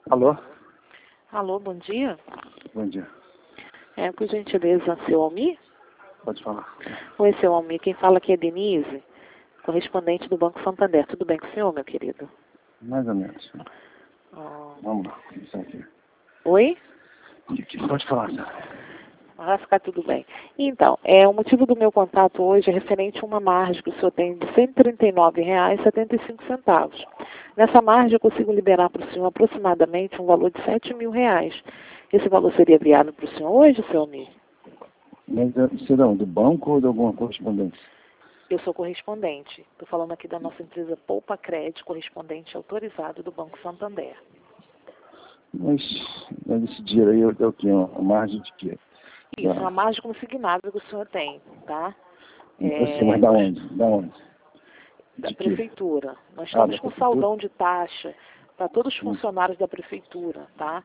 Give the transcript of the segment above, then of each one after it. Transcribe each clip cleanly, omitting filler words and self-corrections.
Alô? Alô, bom dia. Bom dia. Por gentileza, seu Almir? Pode falar. Oi, seu Almir. Quem fala aqui é Denise, correspondente do Banco Santander. Tudo bem com o senhor, meu querido? Mais ou menos. Oh. Vamos lá, começar aqui. Oi? Pode falar, senhora. Vai ficar tudo bem. Então, o motivo do meu contato hoje é referente a uma margem que o senhor tem de R$ 139,75. Nessa margem eu consigo liberar para o senhor aproximadamente um valor de R$ 7.000. Esse valor seria viável para o senhor hoje, seu Almir? Mas você não, do banco ou de alguma correspondência? Eu sou correspondente. Estou falando aqui da nossa empresa Poupa Crédito, correspondente autorizado do Banco Santander. Mas esse dinheiro aí é o quê? Uma margem de quê? Isso, uma margem consignada que o senhor tem, tá? Mas da onde? Da onde? Da De quê? prefeitura. Nós estamos da com prefeitura? saldão de taxa para todos os funcionários da prefeitura, tá?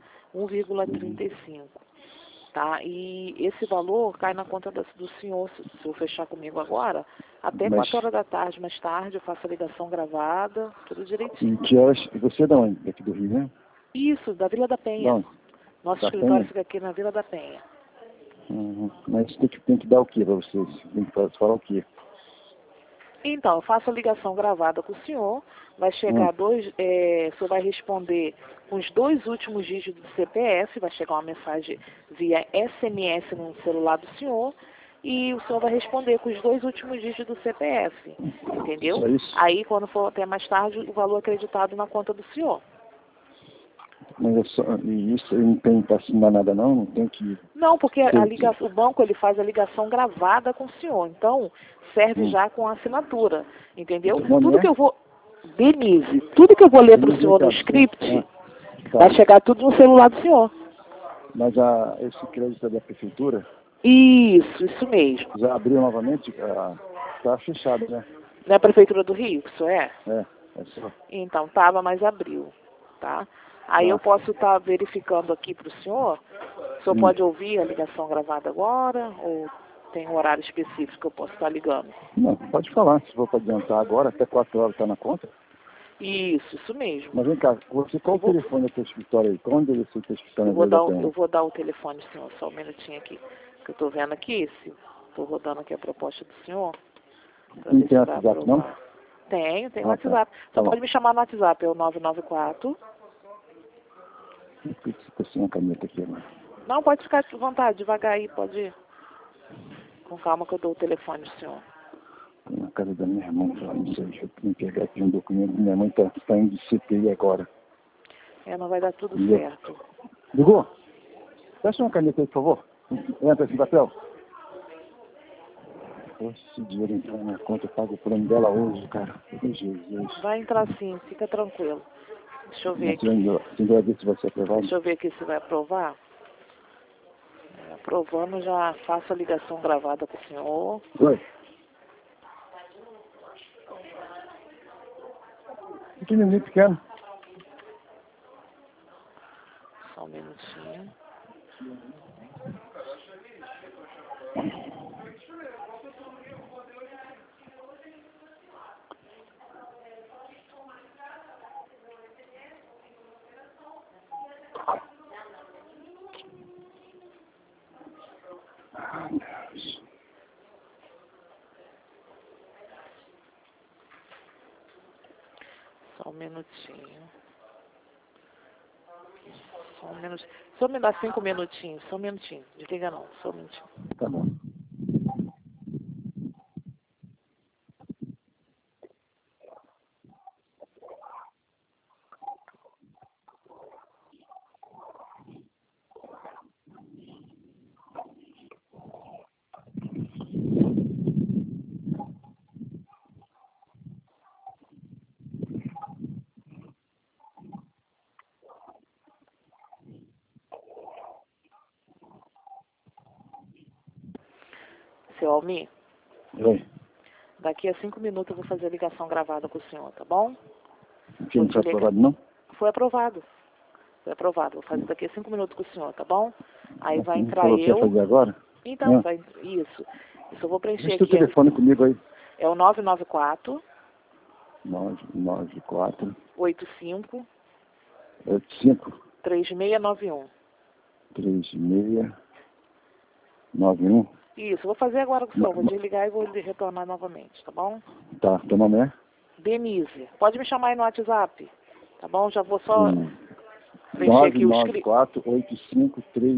1,35, tá? E esse valor cai na conta do senhor, se o senhor fechar comigo agora, até Mas- 4 horas da tarde, mais tarde, eu faço a ligação gravada, tudo direitinho. Em que horas? Você é da onde? Daqui do Rio, né? Isso, da Vila da Penha. Da onde? Nosso Da escritório Penha? fica aqui na Vila da Penha. Mas tem que dar o quê para vocês? Tem que falar o quê? Então, eu faço a ligação gravada com o senhor, vai chegar o senhor vai responder com os 2 últimos dígitos do CPF, vai chegar uma mensagem via SMS no celular do senhor, e o senhor vai responder com os 2 últimos dígitos do CPF, entendeu? Só isso? Aí, quando for até mais tarde, o valor é acreditado na conta do senhor. Mas e isso aí não tem que assinar nada não? Não tem que... Não, porque o banco ele faz a ligação gravada com o senhor, então serve já com a assinatura, entendeu? Seu nome Tudo é? que eu vou... Denise, tudo que eu vou ler para o Denise, senhor no cara. script, Tá. vai chegar tudo no celular do senhor. Mas esse crédito da prefeitura Isso mesmo. já abriu novamente? Está fechado, né? Não é a Prefeitura do Rio, que isso é? É só. Então, estava, mas abriu, tá? Aí Tá. eu posso estar verificando aqui para o senhor. O senhor pode ouvir a ligação gravada agora ou tem um horário específico que eu posso estar ligando? Não, pode falar. Se for para adiantar agora, até 4 horas está na conta. Isso mesmo. Mas vem cá, qual o telefone do teu escritório aí? Qual o endereço do teu escritório? Eu vou dar o telefone, senhor, só um minutinho aqui. Que eu estou vendo aqui, estou rodando aqui a proposta do senhor. Não tem WhatsApp, não? Tenho Tá. WhatsApp. Só Tá bom. pode me chamar no WhatsApp, é o 994. Por que você tá sem uma caneta aqui agora? Não, pode ficar à vontade, devagar aí, pode ir. Com calma que eu dou o telefone do senhor. Tô na casa da minha irmã, não sei, deixa eu me pegar aqui um documento. Minha mãe está saindo de CPI agora. Não vai dar tudo Ligou? certo. Ligou? Peça uma caneta aí, por favor. Entra esse papel. Esse dinheiro entrar na minha conta, eu pago o plano dela hoje, cara. Meu Jesus. Vai entrar sim, fica tranquilo. Deixa eu ver aqui. Você vai ver se vai ser aprovado? Deixa eu ver aqui se vai aprovar. Aprovando, já faço a ligação gravada com o senhor. Oi. Pequenininho, pequeno. Só um minutinho. Ah, Deus. Só um minutinho. Só me dá 5 minutinhos, só um minutinho. Desliga não, só um minutinho. Tá bom. Seu Almir, Oi. daqui a 5 minutos eu vou fazer a ligação gravada com o senhor, tá bom? Aqui não foi aprovado, não? Foi aprovado. Foi aprovado. Vou fazer daqui a 5 minutos com o senhor, tá bom? Aí vai Não entrar falou que ia eu. fazer agora? Então, isso. Isso eu vou preencher Deixa o aqui. telefone comigo aí. É o 994 994 85 85 3691. 3691. Isso, vou fazer agora com o senhor. Vou desligar e vou retornar novamente, tá bom? Tá, teu nome é? Denise. Pode me chamar aí no WhatsApp, tá bom? Já vou só preencher aqui o script. 994853691.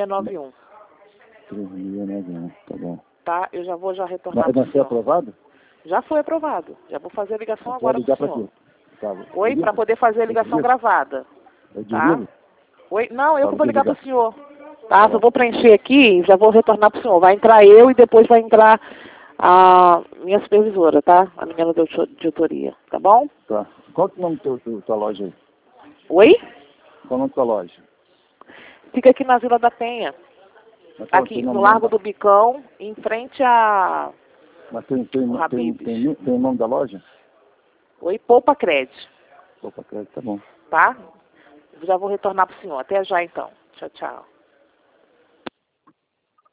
3691. Tá bom. Tá, eu já vou retornar Mas pro foi senhor. aprovado? Já foi aprovado. Já vou fazer a ligação Você vai agora ligar pro pra senhor. quê? Tá, Oi, para poder fazer a ligação gravada. É de Tá? livro? Oi? Não, eu que vou ligar ligar. pro senhor. Tá? Só vou preencher aqui e já vou retornar pro senhor. Vai entrar eu e depois vai entrar a minha supervisora, tá? A menina de autoria, tá bom? Tá. Qual que é o nome da tua loja aí? Oi? Qual é o nome da tua loja? Fica aqui na Vila da Penha. Mas qual Aqui tem no nome Largo da- do Bicão, em frente a... Mas tem Habib's. o nome da loja? Oi, Poupa Crédito, Opa, tá bom. tá? Já vou retornar pro senhor. Até já, então. Tchau, tchau.